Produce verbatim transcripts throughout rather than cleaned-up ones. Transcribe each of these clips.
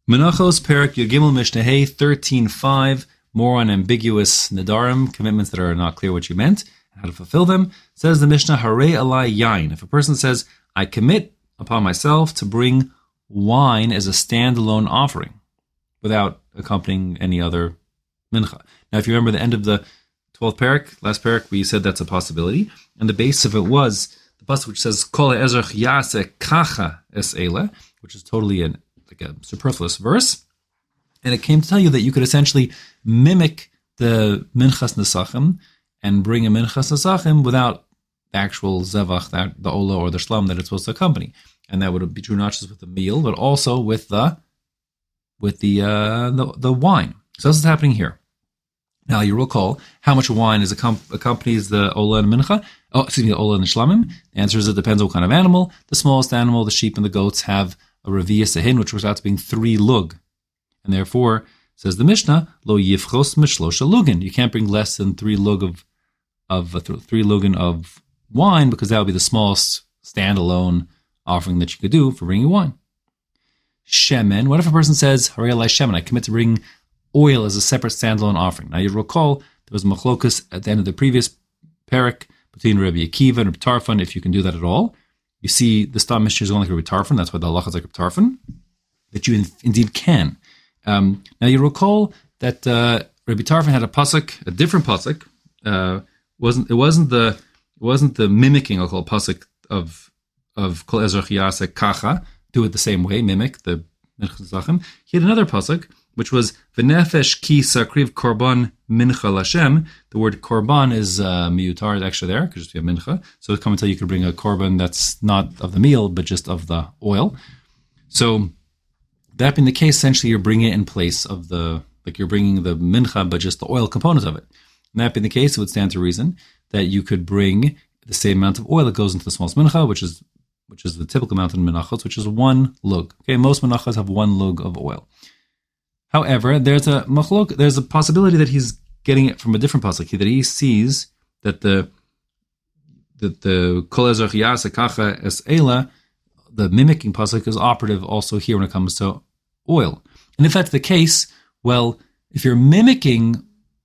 Menachos Perak Yud Mishnah Hey thirteen five. More on ambiguous nadarim, commitments that are not clear what you meant, and how to fulfill them. Says the Mishnah, Harei alai yain. If a person says, I commit upon myself to bring wine as a standalone offering, without accompanying any other mincha. Now, if you remember the end of the twelfth parak, last parak, we said that's a possibility, and the base of it was the pasuk which says Kol ha'ezrach yaseh kacha es ele, which is totally an, like a superfluous verse, and it came to tell you that you could essentially mimic the minchas nesachim and bring a minchas nesachim without the actual zevach, that the ola or the shlam that it's supposed to accompany, and that would be true not just with the meal, but also with the with the uh, the, the wine. So this is happening here. Now you recall how much wine is accom- accompanies the ola and mincha. Oh, excuse me, the ola and the shlamim. The answer is it depends on what kind of animal. The smallest animal, the sheep and the goats, have a revi'ah sahin, which works out to being three lug, and therefore, says the Mishnah, lo yifchos mishlosha lugin. You can't bring less than three lug of of uh, three lugin of wine, because that would be the smallest standalone offering that you could do for bringing wine. Shemen. What if a person says, Harei alai shemen, I commit to bring oil as a separate standalone offering? Now you recall there was a machlokus at the end of the previous parak between Rabbi Akiva and Rabbi Tarfon, if you can do that at all. You see the Stam Mishnah is only like Rabbi Tarfon, that's why the halacha is like Rabbi Tarfon, that you in, indeed can. Um, now you recall that uh, Rabbi Tarfon had a pasuk, a different pasuk. Uh, wasn't it wasn't the it wasn't the mimicking, I'll call it pasuk of of Kol Ezrach Yaseh Kacha, do it the same way, mimic the minchas zachem. He had another pasuk which was V'nefesh ki sakriv korban mincha lashem. The word korban is uh, miyutar actually there, because you have mincha. So come until you could bring a korban that's not of the meal, but just of the oil. So that being the case, essentially you're bringing it in place of the, like you're bringing the mincha, but just the oil component of it. And that being the case, it would stand to reason that you could bring the same amount of oil that goes into the smallest mincha, which is which is the typical amount in menachos, which is one lug. Okay, most menachos have one lug of oil. However, there's a machlok, there's a possibility that he's getting it from a different pasuk, that he sees that the that the kol ezrach yaseh kacha es ela, the mimicking pasuk, is operative also here when it comes to oil. And if that's the case, well, if you're mimicking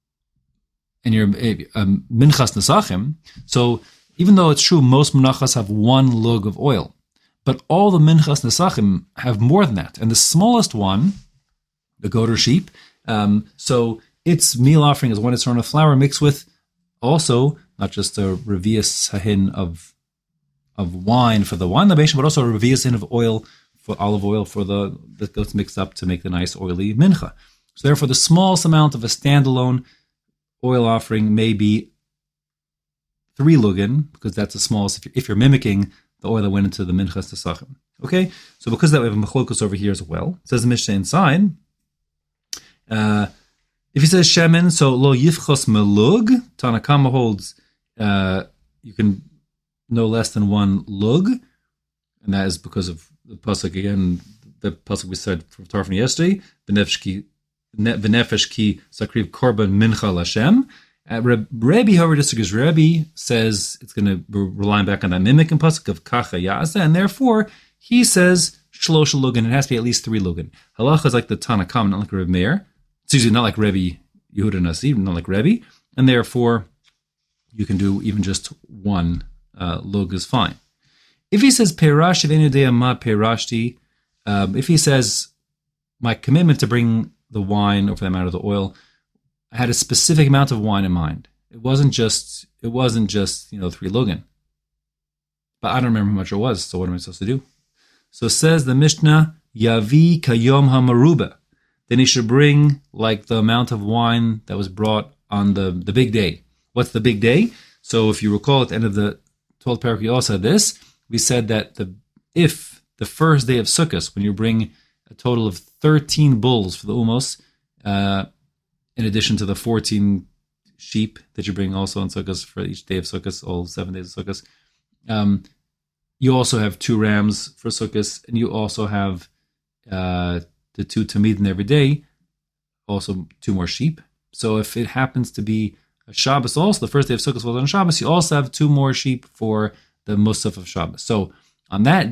and you're um, minchas nesachim, so even though it's true most menachas have one lug of oil, but all the minchas nesachim have more than that. And the smallest one, the goat or sheep, um, so its meal offering is one it's thrown of flour mixed with also not just a revi'ah sahin of of wine for the wine libation, but also a revi'ah sahin of oil, for olive oil for the that gets mixed up to make the nice oily mincha. So therefore, the smallest amount of a standalone oil offering may be three lugin, because that's the smallest if you're, if you're mimicking the oil that went into the minchas tesachim. Okay, so because that we have a machlokus over here as well. It says the Mishnah inside. Uh, if he says shemen, so lo yifchos melug, Tanakama holds uh, you can no less than one lug, and that is because of the pasuk again, the pasuk we said from Tarfon yesterday, v'nefesh ki sakriv korban mincha lashem. Uh, Rebbe, however, disagrees. Rebbe says it's going to be relying back on that mimicking pasuk of kacha yasa, and therefore he says shlosha lugin. It has to be at least three lugin. Halacha is like the Tanakam, not like Rebbe Meir. It's usually not like Rebbe Yehuda Nasi, not like Rebbe, and therefore you can do even just one uh, lug is fine. If he says perash v'enu ma perashti, um, if he says my commitment to bring the wine, or for that matter the oil, I had a specific amount of wine in mind. It wasn't just it wasn't just you know three lugin, but I don't remember how much it was. So what am I supposed to do? So says the Mishnah, Yavi kayom hamaruba. Then he should bring like the amount of wine that was brought on the, the big day. What's the big day? So if you recall at the end of the twelfth parak, we also said this. We said that the if the first day of Sukkot, when you bring a total of thirteen bulls for the umos, uh, in addition to the fourteen sheep that you bring also on Sukkot for each day of Sukkot, all seven days of Sukkot, um, you also have two rams for Sukkot, and you also have uh, the two tamidin every day, also two more sheep. So if it happens to be a Shabbos also, the first day of Sukkot was on Shabbos, you also have two more sheep for the Musaf of Shabbos. So on that day,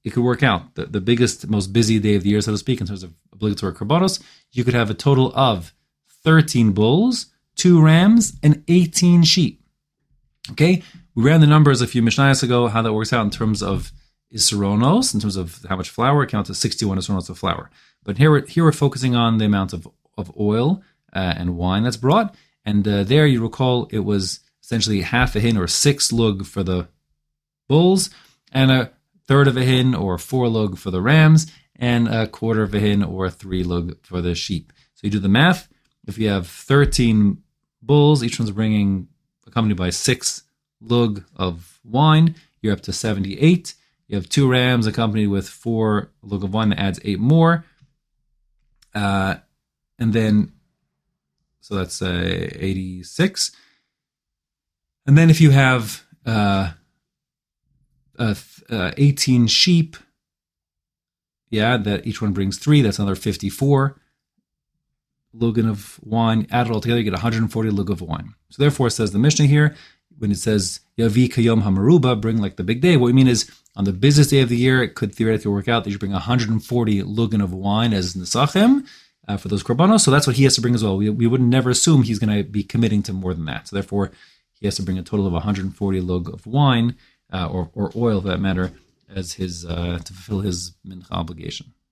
it could work out. The, the biggest, most busy day of the year, so to speak, in terms of obligatory korbanos, you could have a total of thirteen bulls, two rams, and eighteen sheep. Okay? We ran the numbers a few Mishnayos ago, how that works out in terms of Isronos, in terms of how much flour. It counts to sixty-one Isronos of flour. But here we're, here we're focusing on the amount of, of oil uh, and wine that's brought. And uh, there, you recall, it was essentially half a hin or six lug for the bulls, and a third of a hin or four lug for the rams, and a quarter of a hin or three lug for the sheep. So you do the math. If you have thirteen bulls, each one's bringing, accompanied by six lug of wine, you're up to seventy-eight. You have two rams accompanied with four lug of wine, that adds eight more. Uh, and then, so that's uh, eighty-six. And then if you have uh, uh, uh, eighteen sheep, yeah, that each one brings three, that's another fifty-four lugan of wine. Add it all together, you get one hundred forty lug of wine. So therefore, it says the Mishnah here, when it says Yavi Kayom Hamaruba, bring like the big day, what we mean is on the busiest day of the year, it could theoretically work out that you bring one hundred forty lugan of wine as nesachem uh, for those korbanos. So that's what he has to bring as well. We, we would never assume he's going to be committing to more than that. So therefore, he has to bring a total of one hundred forty lug of wine uh, or, or oil, for that matter, as his uh, to fulfill his mincha obligation.